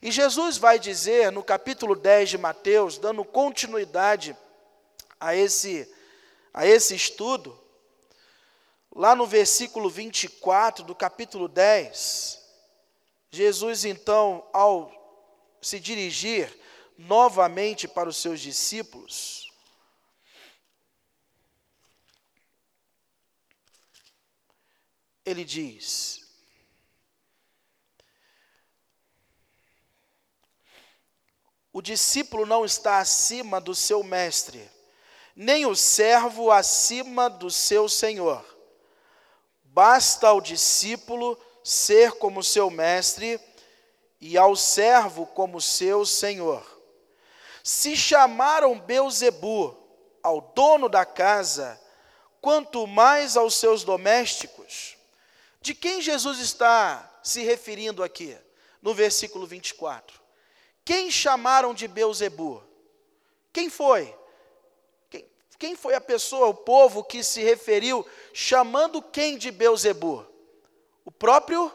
E Jesus vai dizer no capítulo 10 de Mateus, dando continuidade a esse estudo, lá no versículo 24 do capítulo 10, Jesus então, ao se dirigir novamente para os seus discípulos, ele diz: o discípulo não está acima do seu mestre, nem o servo acima do seu senhor. Basta ao discípulo ser como seu mestre e ao servo como seu senhor. Se chamaram Beelzebu ao dono da casa, quanto mais aos seus domésticos. De quem Jesus está se referindo aqui, no versículo 24? Quem chamaram de Beelzebu? Quem foi? Quem foi a pessoa, o povo que se referiu, chamando quem de Beelzebu? O próprio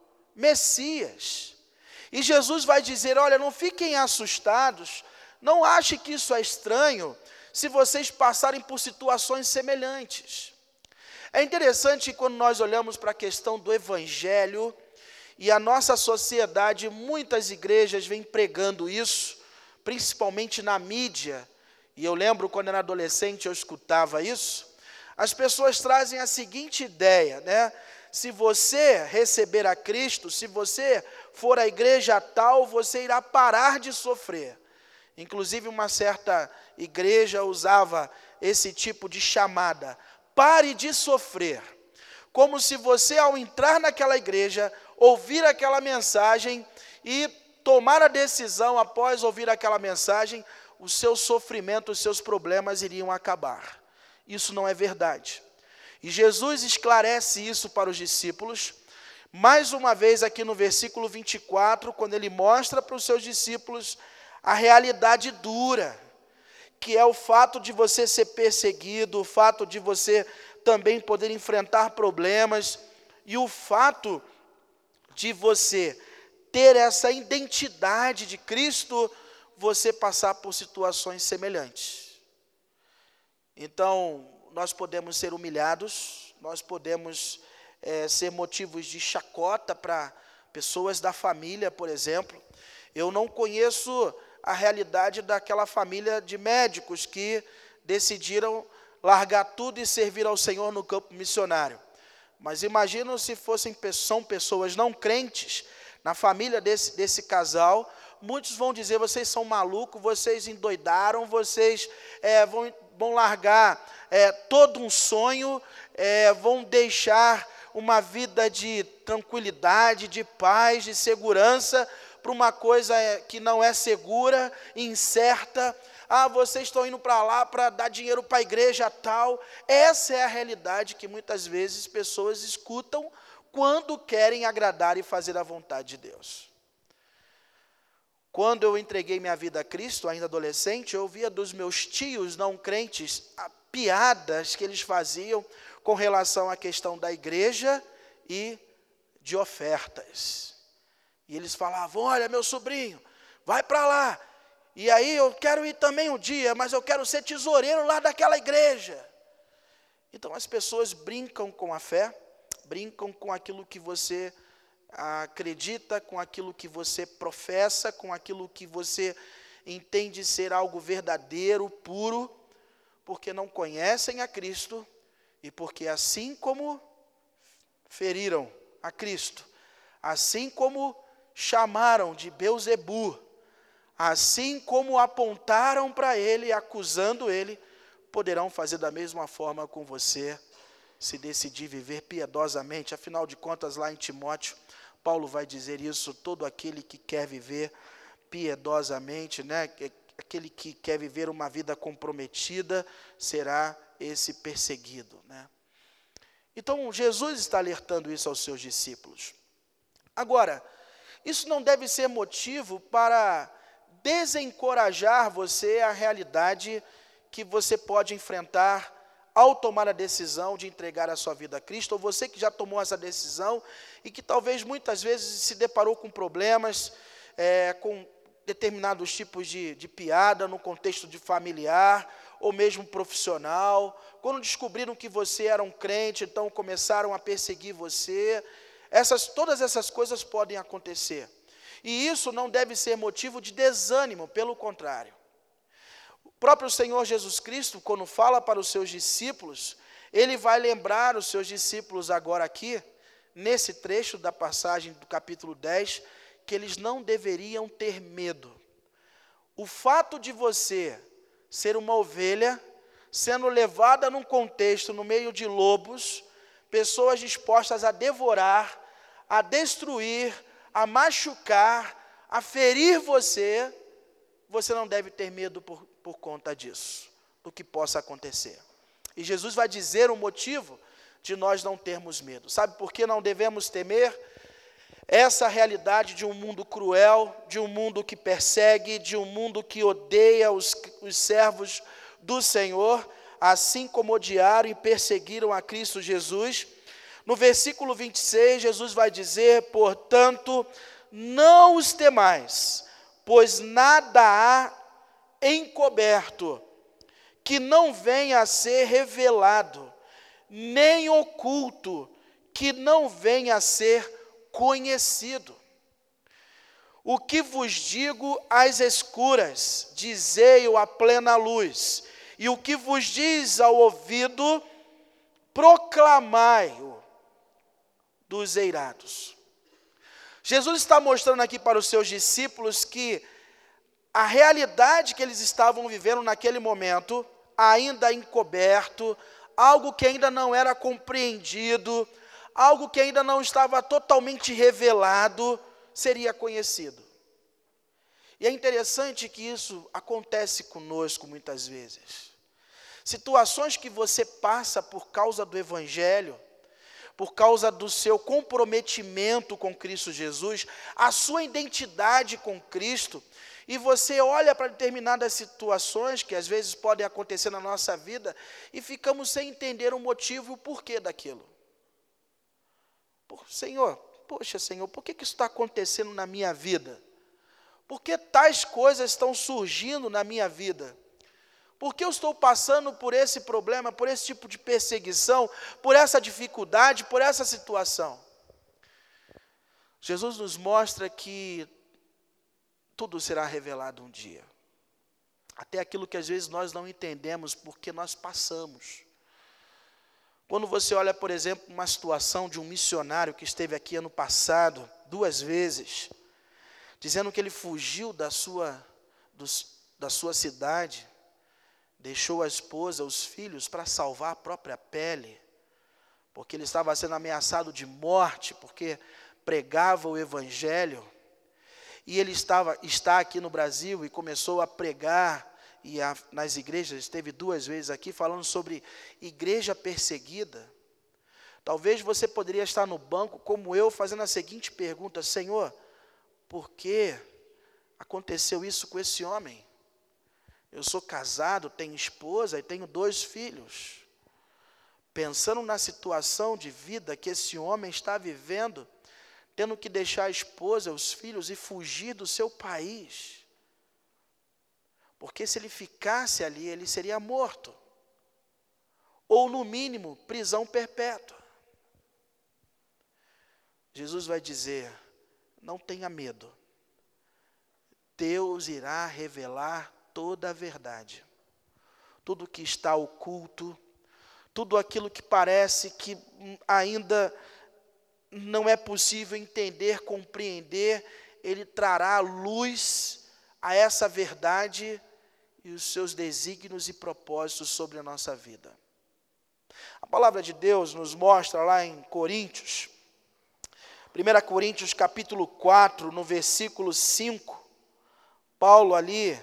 Messias. E Jesus vai dizer: olha, não fiquem assustados, não achem que isso é estranho, se vocês passarem por situações semelhantes. É interessante que quando nós olhamos para a questão do Evangelho, e a nossa sociedade, muitas igrejas vêm pregando isso, principalmente na mídia, e eu lembro quando era adolescente eu escutava isso, as pessoas trazem a seguinte ideia, né? Se você receber a Cristo, se você for à igreja tal, você irá parar de sofrer. Inclusive uma certa igreja usava esse tipo de chamada: pare de sofrer. Como se você, ao entrar naquela igreja, ouvir aquela mensagem e tomar a decisão após ouvir aquela mensagem, o seu sofrimento, os seus problemas iriam acabar. Isso não é verdade. E Jesus esclarece isso para os discípulos, mais uma vez aqui no versículo 24, quando ele mostra para os seus discípulos a realidade dura, que é o fato de você ser perseguido, o fato de você também poder enfrentar problemas, e o fato de você ter essa identidade de Cristo, você passar por situações semelhantes. Então, nós podemos ser humilhados, nós podemos ser motivos de chacota para pessoas da família, por exemplo. Eu não conheço a realidade daquela família de médicos que decidiram largar tudo e servir ao Senhor no campo missionário. Mas imagino se são pessoas não crentes, na família desse casal, muitos vão dizer: vocês são malucos, vocês endoidaram, vocês vão largar todo um sonho, vão deixar uma vida de tranquilidade, de paz, de segurança, para uma coisa que não é segura, incerta. Vocês estão indo para lá para dar dinheiro para a igreja tal. Essa é a realidade que muitas vezes pessoas escutam quando querem agradar e fazer a vontade de Deus. Quando eu entreguei minha vida a Cristo, ainda adolescente, eu ouvia dos meus tios não crentes piadas que eles faziam com relação à questão da igreja e de ofertas. E eles falavam: olha, meu sobrinho, vai para lá. E aí eu quero ir também um dia, mas eu quero ser tesoureiro lá daquela igreja. Então as pessoas brincam com a fé, brincam com aquilo que você acredita, com aquilo que você professa, com aquilo que você entende ser algo verdadeiro, puro, porque não conhecem a Cristo e porque assim como feriram a Cristo, assim como chamaram de Beelzebu, assim como apontaram para ele, acusando ele, poderão fazer da mesma forma com você, se decidir viver piedosamente. Afinal de contas, lá em Timóteo, Paulo vai dizer isso: todo aquele que quer viver piedosamente, né, aquele que quer viver uma vida comprometida, será esse perseguido, né? Então, Jesus está alertando isso aos seus discípulos. Agora, isso não deve ser motivo para desencorajar você à realidade que você pode enfrentar ao tomar a decisão de entregar a sua vida a Cristo, ou você que já tomou essa decisão e que talvez muitas vezes se deparou com problemas, com determinados tipos de piada no contexto de familiar ou mesmo profissional. Quando descobriram que você era um crente, então começaram a perseguir você. Todas essas coisas podem acontecer. E isso não deve ser motivo de desânimo, pelo contrário. O próprio Senhor Jesus Cristo, quando fala para os seus discípulos, Ele vai lembrar os seus discípulos agora aqui, nesse trecho da passagem do capítulo 10, que eles não deveriam ter medo. O fato de você ser uma ovelha, sendo levada num contexto, no meio de lobos, pessoas dispostas a devorar, a destruir, a machucar, a ferir você, você não deve ter medo por conta disso, do que possa acontecer. E Jesus vai dizer o motivo de nós não termos medo. Sabe por que não devemos temer? Essa realidade de um mundo cruel, de um mundo que persegue, de um mundo que odeia os servos do Senhor, assim como odiaram e perseguiram a Cristo Jesus. No versículo 26, Jesus vai dizer: portanto, não os temais, pois nada há encoberto que não venha a ser revelado, nem oculto que não venha a ser conhecido. O que vos digo às escuras, dizei-o à plena luz, e o que vos diz ao ouvido, proclamai-o dos eirados. Jesus está mostrando aqui para os seus discípulos que a realidade que eles estavam vivendo naquele momento, ainda encoberto, algo que ainda não era compreendido, algo que ainda não estava totalmente revelado, seria conhecido. E é interessante que isso acontece conosco muitas vezes. Situações que você passa por causa do Evangelho, por causa do seu comprometimento com Cristo Jesus, a sua identidade com Cristo, e você olha para determinadas situações que às vezes podem acontecer na nossa vida, e ficamos sem entender o motivo e o porquê daquilo. Senhor, poxa Senhor, por que isso está acontecendo na minha vida? Por que tais coisas estão surgindo na minha vida? Por que eu estou passando por esse problema, por esse tipo de perseguição, por essa dificuldade, por essa situação? Jesus nos mostra que tudo será revelado um dia. Até aquilo que às vezes nós não entendemos porque nós passamos. Quando você olha, por exemplo, uma situação de um missionário que esteve aqui ano passado, 2 vezes, dizendo que ele fugiu da sua cidade, deixou a esposa, os filhos, para salvar a própria pele, porque ele estava sendo ameaçado de morte, porque pregava o Evangelho, e ele está aqui no Brasil e começou a pregar, e nas igrejas, esteve 2 vezes aqui, falando sobre igreja perseguida. Talvez você poderia estar no banco, como eu, fazendo a seguinte pergunta: Senhor, por que aconteceu isso com esse homem? Eu sou casado, tenho esposa e tenho 2 filhos. Pensando na situação de vida que esse homem está vivendo, tendo que deixar a esposa, os filhos e fugir do seu país. Porque se ele ficasse ali, ele seria morto. Ou, no mínimo, prisão perpétua. Jesus vai dizer: não tenha medo. Deus irá revelar toda a verdade. Tudo que está oculto, tudo aquilo que parece que ainda não é possível entender, compreender, Ele trará luz a essa verdade e os seus desígnios e propósitos sobre a nossa vida. A palavra de Deus nos mostra lá em Coríntios, 1 Coríntios capítulo 4, no versículo 5, Paulo ali,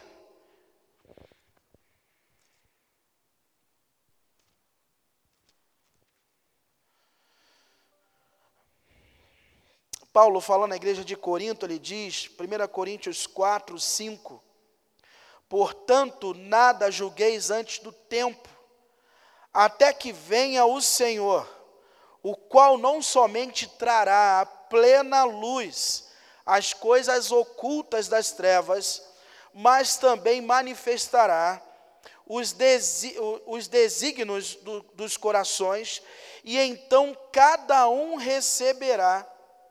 falando na igreja de Corinto, ele diz, 1 Coríntios 4, 5, portanto, nada julgueis antes do tempo, até que venha o Senhor, o qual não somente trará a plena luz as coisas ocultas das trevas, mas também manifestará os desígnios dos corações, e então cada um receberá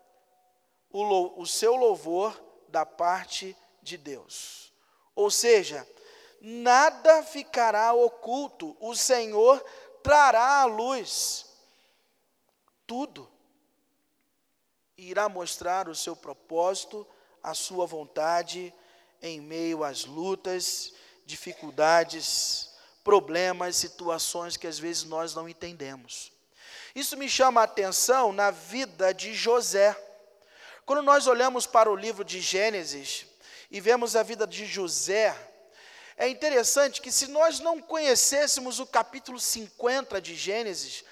o seu louvor da parte de Deus. Ou seja, nada ficará oculto, o Senhor trará à luz tudo. Irá mostrar o seu propósito, a sua vontade, em meio às lutas, dificuldades, problemas, situações que às vezes nós não entendemos. Isso me chama a atenção na vida de José. Quando nós olhamos para o livro de Gênesis e vemos a vida de José, é interessante que se nós não conhecêssemos o capítulo 50 de Gênesis,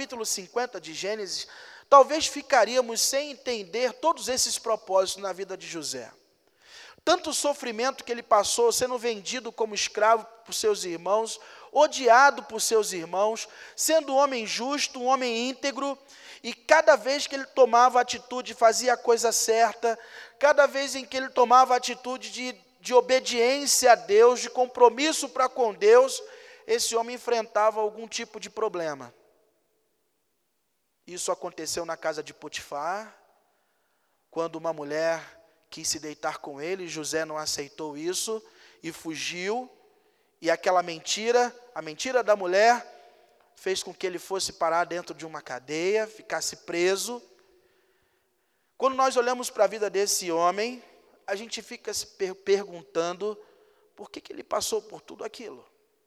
talvez ficaríamos sem entender todos esses propósitos na vida de José. Tanto o sofrimento que ele passou, sendo vendido como escravo por seus irmãos, odiado por seus irmãos, sendo um homem justo, um homem íntegro, e cada vez que ele tomava atitude, fazia a coisa certa, cada vez em que ele tomava atitude de obediência a Deus, de compromisso para com Deus, esse homem enfrentava algum tipo de problema. Isso aconteceu na casa de Potifar, quando uma mulher quis se deitar com ele, José não aceitou isso e fugiu, e aquela mentira, a mentira da mulher, fez com que ele fosse parar dentro de uma cadeia, ficasse preso. Quando nós olhamos para a vida desse homem, a gente fica se perguntando por que ele passou por tudo aquilo.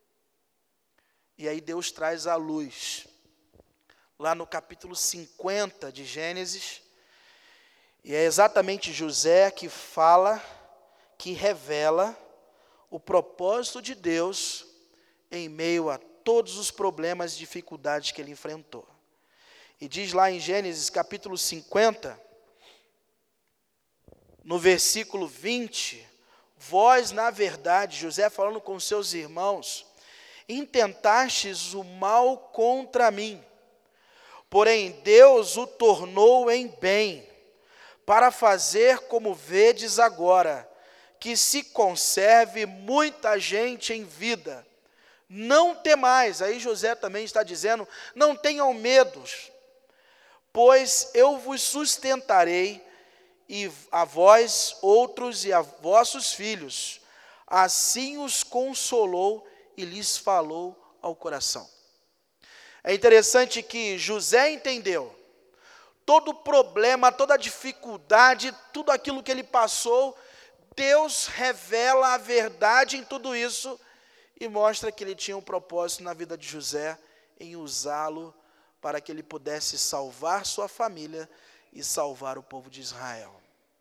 E aí Deus traz à luz, lá no capítulo 50 de Gênesis, e é exatamente José que fala, que revela o propósito de Deus em meio a todos os problemas e dificuldades que ele enfrentou. E diz lá em Gênesis capítulo 50, no versículo 20, vós, na verdade, José falando com seus irmãos, intentastes o mal contra mim, porém Deus o tornou em bem, para fazer como vedes agora, que se conserve muita gente em vida. Não temais, aí José também está dizendo, não tenham medos, pois eu vos sustentarei, e a vós outros e a vossos filhos. Assim os consolou e lhes falou ao coração. É interessante que José entendeu todo problema, toda dificuldade, tudo aquilo que ele passou, Deus revela a verdade em tudo isso e mostra que ele tinha um propósito na vida de José em usá-lo para que ele pudesse salvar sua família e salvar o povo de Israel.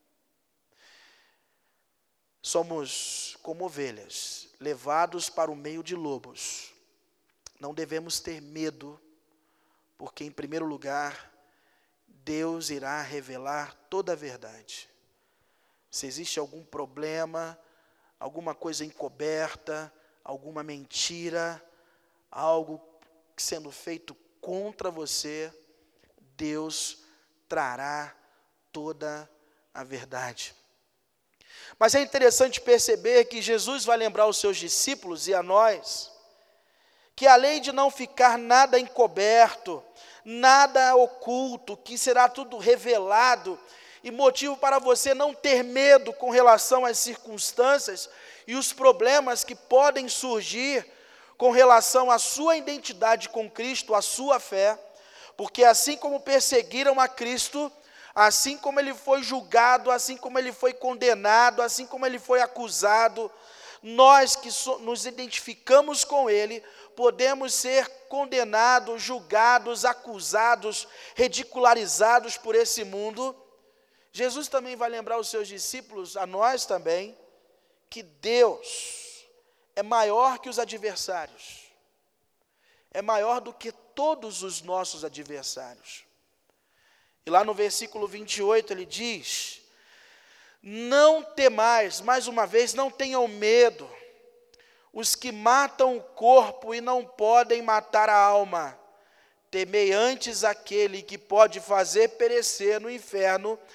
Somos como ovelhas, levados para o meio de lobos. Não devemos ter medo, porque em primeiro lugar, Deus irá revelar toda a verdade. Se existe algum problema, alguma coisa encoberta, alguma mentira, algo sendo feito contra você, Deus trará toda a verdade. Mas é interessante perceber que Jesus vai lembrar aos seus discípulos e a nós, que além de não ficar nada encoberto, nada oculto, que será tudo revelado, e motivo para você não ter medo com relação às circunstâncias e os problemas que podem surgir com relação à sua identidade com Cristo, à sua fé, porque assim como perseguiram a Cristo, assim como ele foi julgado, assim como ele foi condenado, assim como ele foi acusado, nós que nos identificamos com ele, podemos ser condenados, julgados, acusados, ridicularizados por esse mundo. Jesus também vai lembrar os seus discípulos, a nós também, que Deus é maior que os adversários, é maior do que todos os nossos adversários. E lá no versículo 28 ele diz, não temais, mais uma vez, não tenham medo, os que matam o corpo e não podem matar a alma, temei antes aquele que pode fazer perecer no inferno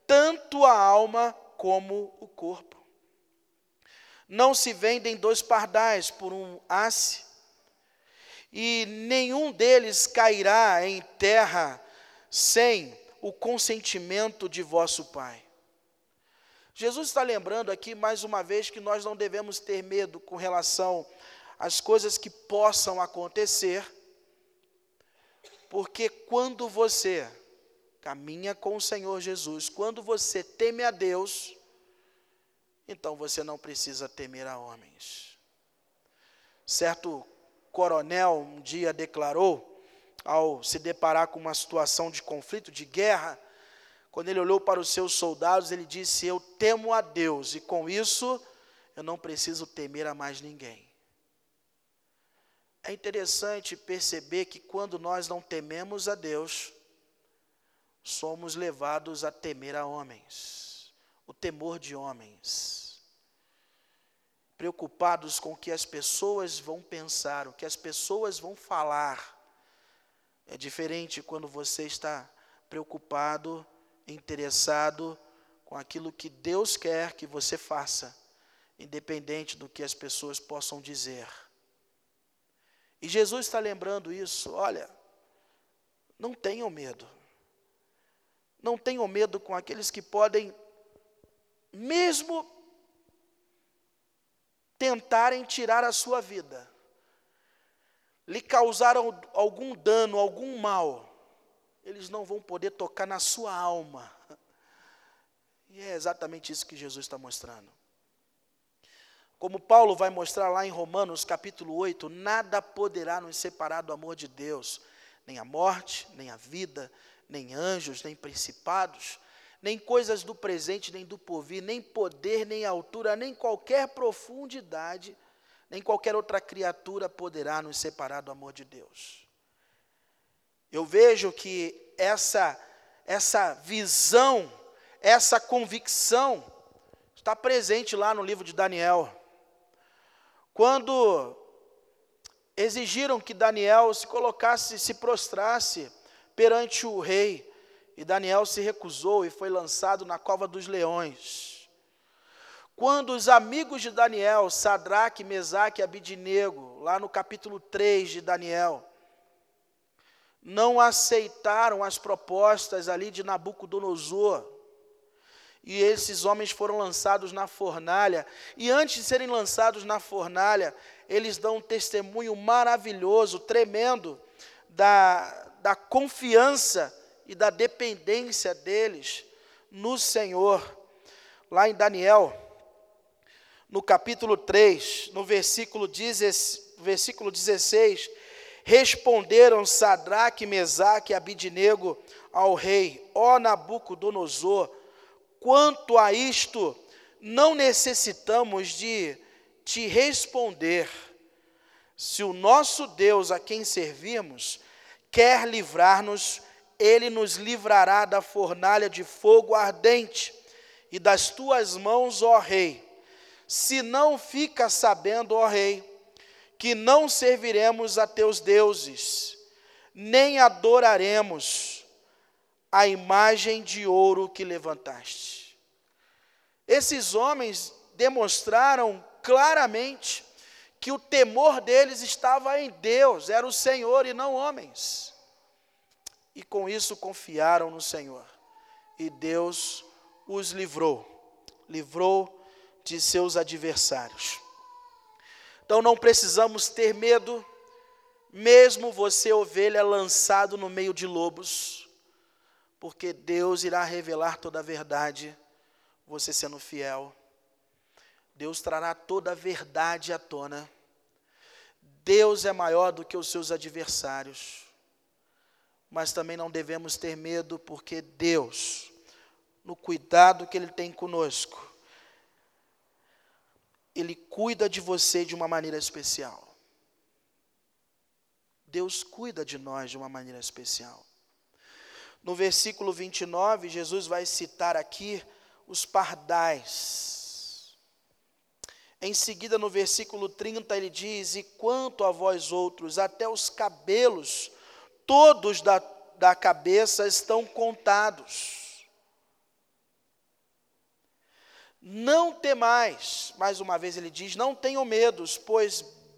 tanto a alma como o corpo. Não se vendem 2 pardais por um asse, e nenhum deles cairá em terra sem o consentimento de vosso Pai. Jesus está lembrando aqui mais uma vez que nós não devemos ter medo com relação às coisas que possam acontecer, porque quando você caminha com o Senhor Jesus, quando você teme a Deus, então você não precisa temer a homens. Certo coronel um dia declarou, ao se deparar com uma situação de conflito, de guerra, quando ele olhou para os seus soldados, ele disse: eu temo a Deus, e com isso eu não preciso temer a mais ninguém. É interessante perceber que quando nós não tememos a Deus, somos levados a temer a homens, o temor de homens, preocupados com o que as pessoas vão pensar, o que as pessoas vão falar. É diferente quando você está preocupado, interessado com aquilo que Deus quer que você faça, independente do que as pessoas possam dizer. E Jesus está lembrando isso. Olha, não tenham medo. Não tenham medo com aqueles que podem, mesmo tentarem tirar a sua vida, lhe causaram algum dano, algum mal, eles não vão poder tocar na sua alma. E é exatamente isso que Jesus está mostrando. Como Paulo vai mostrar lá em Romanos capítulo 8, nada poderá nos separar do amor de Deus, nem a morte, nem a vida, nem anjos, nem principados, nem coisas do presente, nem do porvir, nem poder, nem altura, nem qualquer profundidade, nem qualquer outra criatura poderá nos separar do amor de Deus. Eu vejo que essa visão, essa convicção está presente lá no livro de Daniel. Quando exigiram que Daniel se colocasse, se prostrasse perante o rei, e Daniel se recusou e foi lançado na cova dos leões. Quando os amigos de Daniel, Sadraque, Mesaque e Abidnego, lá no capítulo 3 de Daniel, não aceitaram as propostas ali de Nabucodonosor, e esses homens foram lançados na fornalha, e antes de serem lançados na fornalha, eles dão um testemunho maravilhoso, tremendo, da confiança e da dependência deles no Senhor. Lá em Daniel, no capítulo 3, no versículo 16, responderam Sadraque, Mesaque e Abidnego ao rei: ó Nabucodonosor, quanto a isto, não necessitamos de te responder. Se o nosso Deus, a quem servimos, quer livrar-nos, ele nos livrará da fornalha de fogo ardente e das tuas mãos, ó rei. Se não, fica sabendo, ó rei, que não serviremos a teus deuses, nem adoraremos a imagem de ouro que levantaste. Esses homens demonstraram claramente que o temor deles estava em Deus, era o Senhor e não homens. E com isso confiaram no Senhor. E Deus os livrou de seus adversários. Então não precisamos ter medo, mesmo você, ovelha, lançado no meio de lobos, porque Deus irá revelar toda a verdade, você sendo fiel. Deus trará toda a verdade à tona. Deus é maior do que os seus adversários. Mas também não devemos ter medo, porque Deus, no cuidado que Ele tem conosco, Ele cuida de você de uma maneira especial. Deus cuida de nós de uma maneira especial. No versículo 29, Jesus vai citar aqui os pardais. Em seguida, no versículo 30, ele diz: e quanto a vós outros, até os cabelos todos da cabeça estão contados. Não temais, mais uma vez ele diz, não tenham medos, pois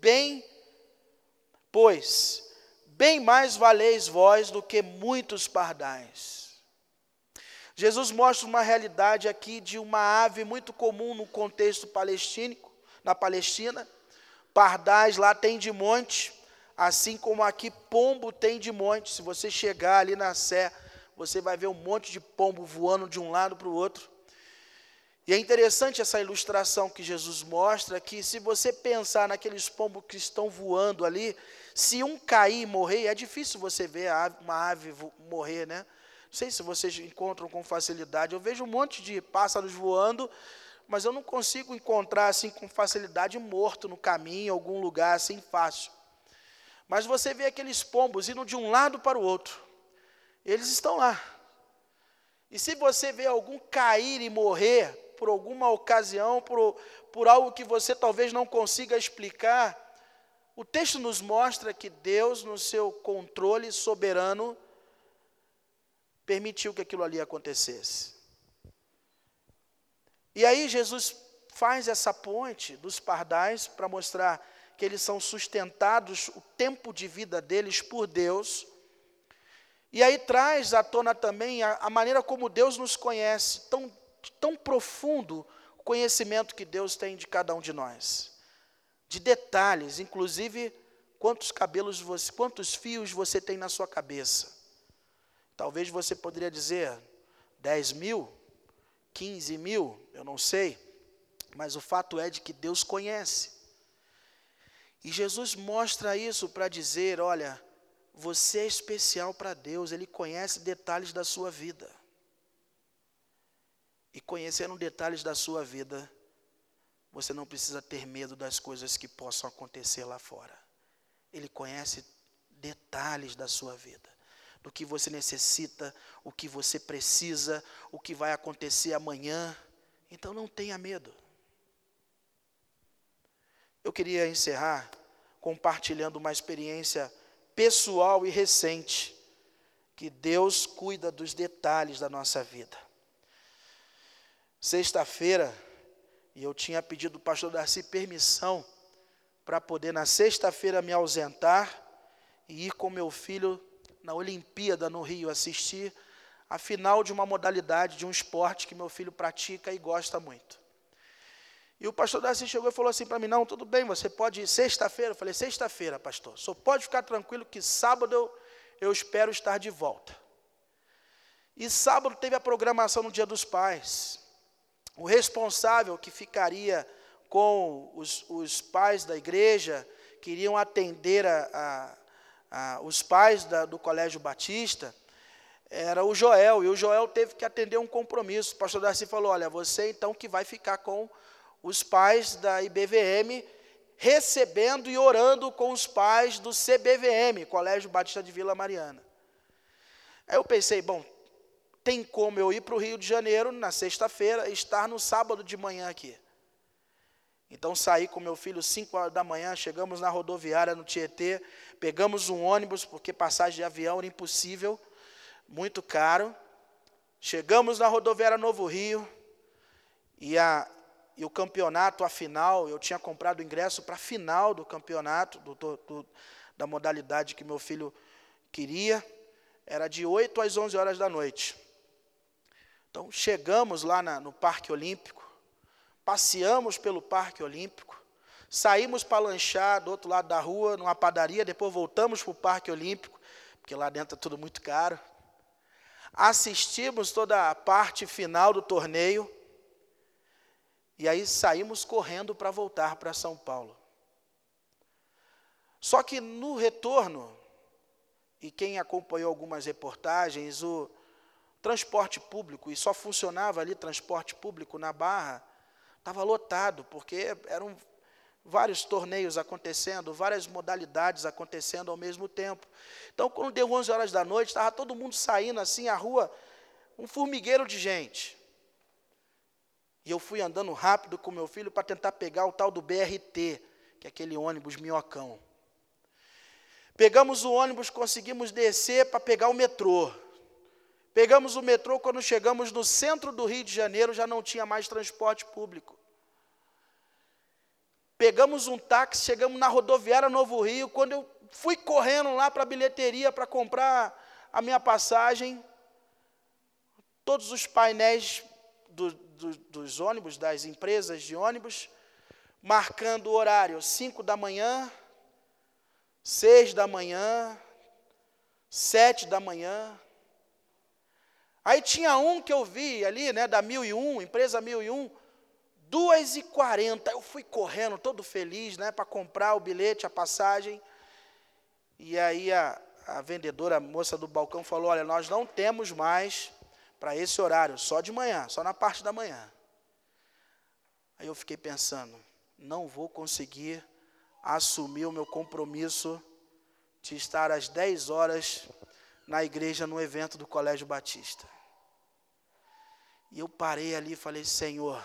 bem mais valeis vós do que muitos pardais. Jesus mostra uma realidade aqui de uma ave muito comum no contexto palestínico, na Palestina. Pardais lá tem de monte, assim como aqui pombo tem de monte. Se você chegar ali na Sé, você vai ver um monte de pombo voando de um lado para o outro. E é interessante essa ilustração que Jesus mostra, que se você pensar naqueles pombos que estão voando ali, se um cair e morrer, é difícil você ver uma ave morrer, né? Não sei se vocês encontram com facilidade. Eu vejo um monte de pássaros voando, mas eu não consigo encontrar assim com facilidade morto no caminho, em algum lugar assim fácil. Mas você vê aqueles pombos indo de um lado para o outro. Eles estão lá. E se você vê algum cair e morrer, por alguma ocasião, por algo que você talvez não consiga explicar, o texto nos mostra que Deus, no seu controle soberano, permitiu que aquilo ali acontecesse. E aí Jesus faz essa ponte dos pardais para mostrar que eles são sustentados, o tempo de vida deles por Deus. E aí traz à tona também a maneira como Deus nos conhece, tão profundo o conhecimento que Deus tem de cada um de nós. De detalhes, inclusive quantos fios você tem na sua cabeça. Talvez você poderia dizer 10 mil, 15 mil, eu não sei. Mas o fato é de que Deus conhece. E Jesus mostra isso para dizer, olha, você é especial para Deus, Ele conhece detalhes da sua vida. E conhecendo detalhes da sua vida, você não precisa ter medo das coisas que possam acontecer lá fora. Ele conhece detalhes da sua vida, do que você necessita, o que você precisa, o que vai acontecer amanhã. Então não tenha medo. Eu queria encerrar compartilhando uma experiência pessoal e recente, que Deus cuida dos detalhes da nossa vida. Sexta-feira, e eu tinha pedido ao pastor Darcy permissão para poder na sexta-feira me ausentar e ir com meu filho na Olimpíada no Rio, assistir a final de uma modalidade, de um esporte que meu filho pratica e gosta muito. E o pastor Darcy chegou e falou assim para mim, não, tudo bem, você pode ir sexta-feira? Eu falei, sexta-feira, pastor, só pode ficar tranquilo que sábado eu espero estar de volta. E sábado teve a programação no Dia dos Pais. O responsável que ficaria com os pais da igreja, que iriam atender os pais do Colégio Batista, era o Joel, e o Joel teve que atender um compromisso. O pastor Darcy falou, olha, você então que vai ficar com os pais da IBVM, recebendo e orando com os pais do CBVM, Colégio Batista de Vila Mariana. Aí eu pensei, bom, tem como eu ir para o Rio de Janeiro na sexta-feira e estar no sábado de manhã aqui. Então saí com meu filho 5 horas da manhã, chegamos na rodoviária no Tietê, pegamos um ônibus, porque passagem de avião era impossível, muito caro. Chegamos na rodoviária Novo Rio, e o campeonato, a final, eu tinha comprado o ingresso para a final do campeonato, da modalidade que meu filho queria, era de 8 às 11 horas da noite. Então, chegamos lá no Parque Olímpico, passeamos pelo Parque Olímpico, saímos para lanchar do outro lado da rua, numa padaria, depois voltamos para o Parque Olímpico, porque lá dentro é tudo muito caro. Assistimos toda a parte final do torneio, e aí saímos correndo para voltar para São Paulo. Só que no retorno, e quem acompanhou algumas reportagens, o transporte público, e só funcionava ali transporte público na Barra, estava lotado, porque eram vários torneios acontecendo, várias modalidades acontecendo ao mesmo tempo. Então, quando deu 11 horas da noite, estava todo mundo saindo assim, a rua, um formigueiro de gente. E eu fui andando rápido com meu filho para tentar pegar o tal do BRT, que é aquele ônibus minhocão. Pegamos o ônibus, conseguimos descer para pegar o metrô. Pegamos o metrô, quando chegamos no centro do Rio de Janeiro, já não tinha mais transporte público. Pegamos um táxi, chegamos na rodoviária Novo Rio, quando eu fui correndo lá para a bilheteria para comprar a minha passagem, todos os painéis dos ônibus, das empresas de ônibus, marcando o horário, 5 da manhã, 6 da manhã, 7 da manhã. Aí tinha um que eu vi ali, né, da 1001, empresa 1001, 2h40, eu fui correndo, todo feliz, né, para comprar o bilhete, a passagem, e aí a vendedora, a moça do balcão falou, olha, nós não temos mais para esse horário, só de manhã, só na parte da manhã. Aí eu fiquei pensando, não vou conseguir assumir o meu compromisso de estar às 10 horas na igreja, no evento do Colégio Batista. E eu parei ali e falei, Senhor,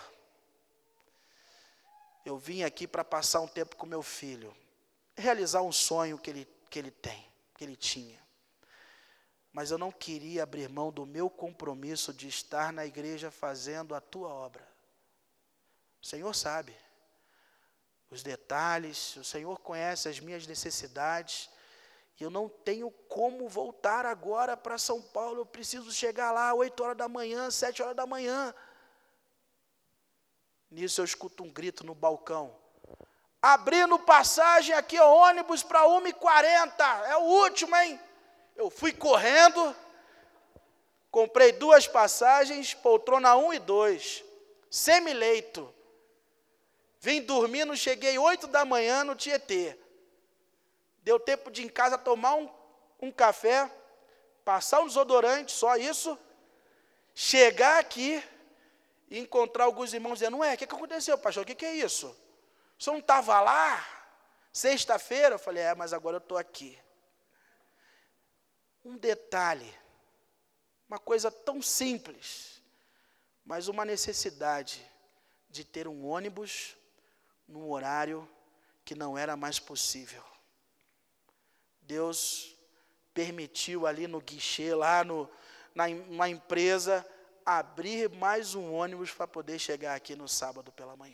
eu vim aqui para passar um tempo com meu filho, realizar um sonho que ele tinha. Mas eu não queria abrir mão do meu compromisso de estar na igreja fazendo a tua obra. O Senhor sabe os detalhes, o Senhor conhece as minhas necessidades, e eu não tenho como voltar agora para São Paulo, eu preciso chegar lá 8 horas da manhã, 7 horas da manhã. Nisso eu escuto um grito no balcão, abrindo passagem aqui, ônibus para 1h40, é o último, hein? Eu fui correndo, comprei 2 passagens, poltrona 1 e 2, semileito. Vim dormindo, cheguei 8 da manhã no Tietê. Deu tempo de ir em casa tomar um café, passar um desodorante, só isso, chegar aqui e encontrar alguns irmãos dizendo, o que aconteceu, pastor? O que é isso? O senhor não estava lá? Sexta-feira? Eu falei, mas agora eu estou aqui. Um detalhe, uma coisa tão simples, mas uma necessidade de ter um ônibus num horário que não era mais possível. Deus permitiu ali no guichê, lá na empresa, abrir mais um ônibus para poder chegar aqui no sábado pela manhã.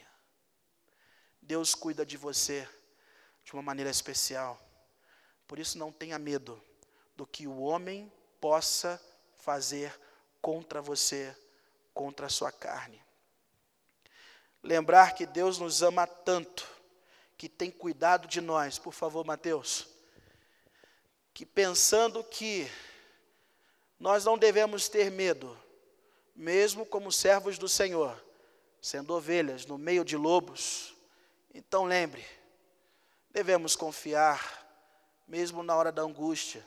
Deus cuida de você de uma maneira especial. Por isso não tenha medo do que o homem possa fazer contra você, contra a sua carne. Lembrar que Deus nos ama tanto, que tem cuidado de nós. Por favor, Mateus. Que pensando que nós não devemos ter medo, mesmo como servos do Senhor, sendo ovelhas no meio de lobos. Então lembre, devemos confiar, mesmo na hora da angústia.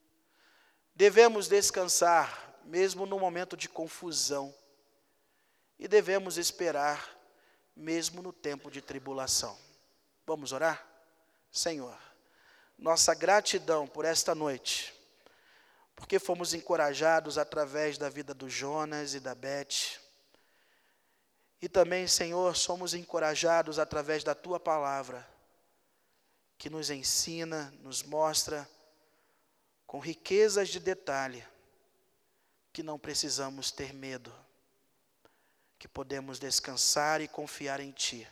Devemos descansar, mesmo no momento de confusão. E devemos esperar, mesmo no tempo de tribulação. Vamos orar? Senhor, nossa gratidão por esta noite, porque fomos encorajados através da vida do Jonas e da Beth. E também, Senhor, somos encorajados através da Tua palavra, que nos ensina, nos mostra, com riquezas de detalhe, que não precisamos ter medo, que podemos descansar e confiar em Ti.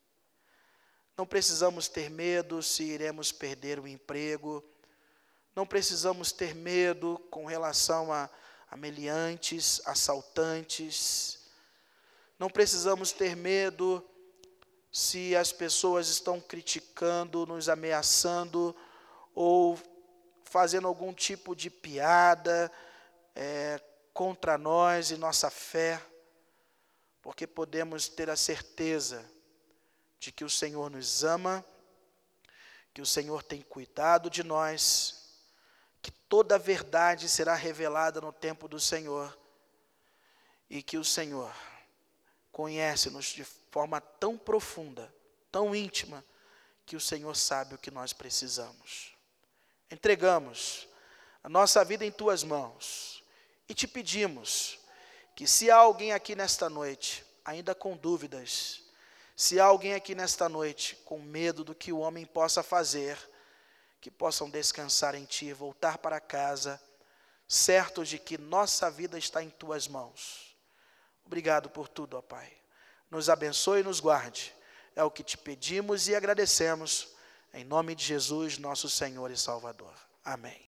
Não precisamos ter medo se iremos perder o emprego, não precisamos ter medo com relação a meliantes, assaltantes, não precisamos ter medo se as pessoas estão criticando, nos ameaçando, ou fazendo algum tipo de piada contra nós e nossa fé, porque podemos ter a certeza de que o Senhor nos ama, que o Senhor tem cuidado de nós, que toda a verdade será revelada no tempo do Senhor, e que o Senhor conhece-nos de forma tão profunda, tão íntima, que o Senhor sabe o que nós precisamos. Entregamos a nossa vida em Tuas mãos e te pedimos que, se há alguém aqui nesta noite ainda com dúvidas, se há alguém aqui nesta noite com medo do que o homem possa fazer, que possam descansar em Ti, voltar para casa, certos de que nossa vida está em tuas mãos. Obrigado por tudo, ó Pai. Nos abençoe e nos guarde. É o que te pedimos e agradecemos, em nome de Jesus, nosso Senhor e Salvador. Amém.